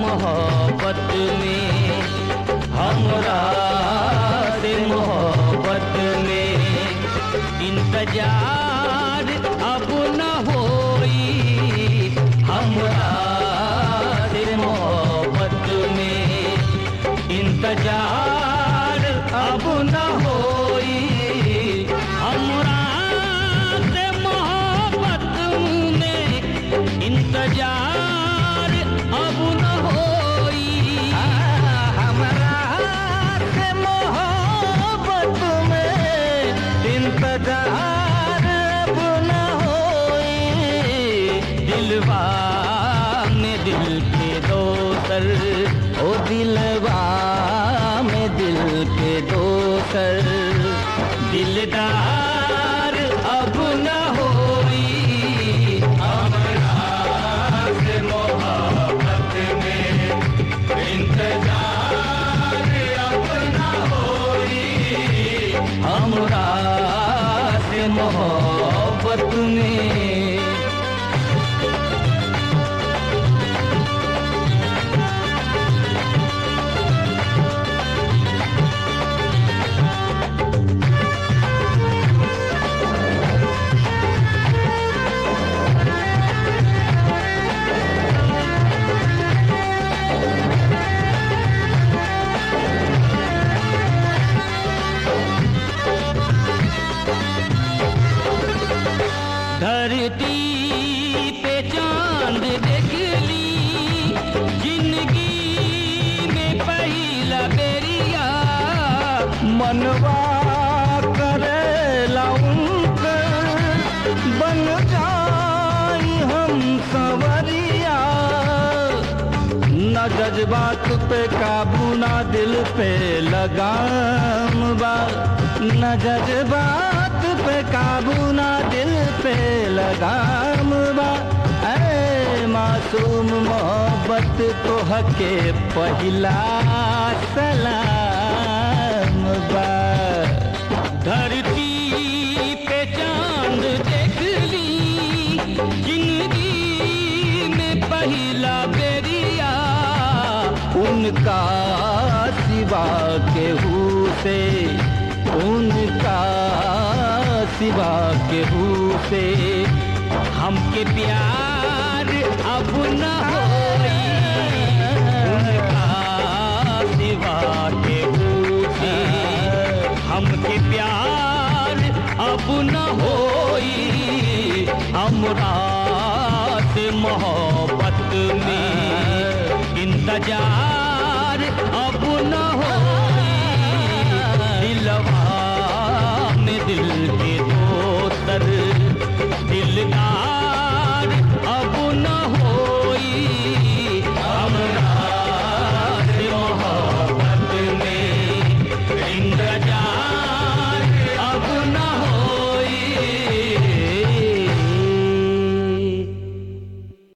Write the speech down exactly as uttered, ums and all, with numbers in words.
मोहब्बत में, हमरा से मोहब्बत में इंतजार अब न होई, हमरा से मोहब्बत में इंतजार अब न होई, हमरा से मोहब्बत में इंतजार अब न होई, हमरा से मोहब्बत में इंतजार अब न होई। दिलवा में दिल के दोसर, ओ दिलवा में दिल के दोसर, दिलदार अब न होई, हमरा से मोहब्बत में इंतजार अब न होई, हमरा से मोहब्बत में। धरती पे चांद देख ली, जिंदगी में पहला बेरिया, मनवा करेला उनकर बन जाई हम संवरिया। न जज्बात पे काबू ना दिल पे लगाम बा, न जज्बात पे काबू ना दिल पे लगाम बा। ऐ मासूम मोहब्बत तो हके पहिला सलाम बा। धरती पे चांद देख ली, जिंदगी में पहला बेरिया, उनका सिवा केहू से, उनका सिवा केहू से हमके प्यार अब न होई, उनका सिवा केहू से हमके प्यार अब न होई, हमरा से मोहब्बत में इंतजार अब न होई, दिलवा में दिल के